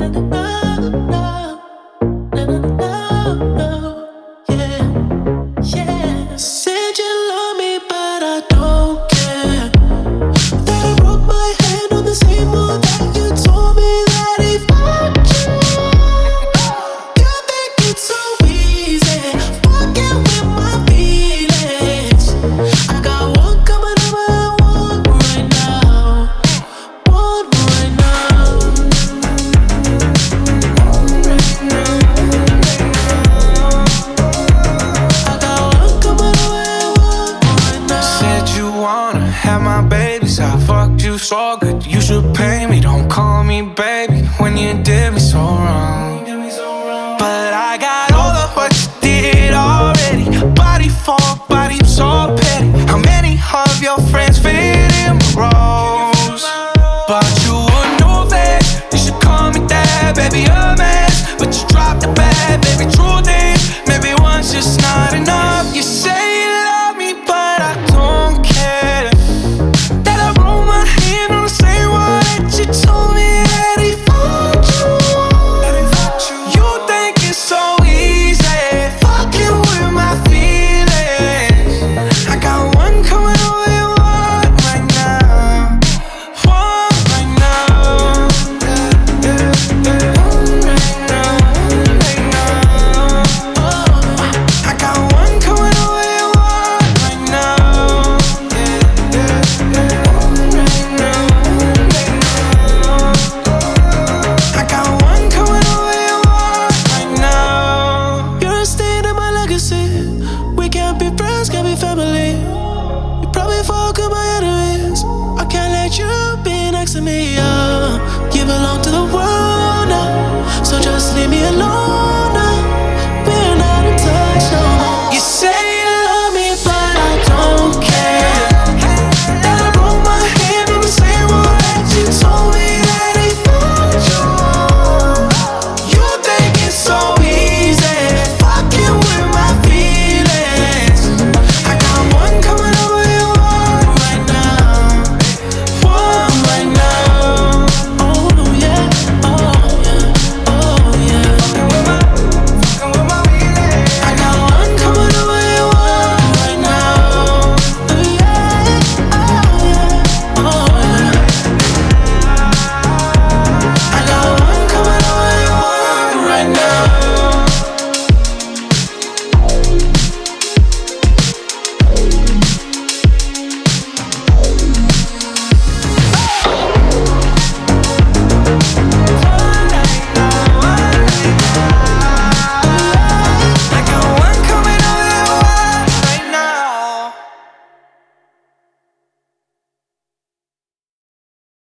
Said you love me, but I don't care. That I broke my hand on the same wall that you told me that he fucked you. You think it's so easy, fucking with my feelings. I got one coming over and one right now. One right now. I got one coming over and one right now. Said you wanna have my babies. I fucked you so good, you should pay me. Don't call me baby when you did me so wrong. But I got all of what you did already. Body for body, so petty. How many of your friends fit in my roles? But you would know that you should call me that, baby, a mess. But you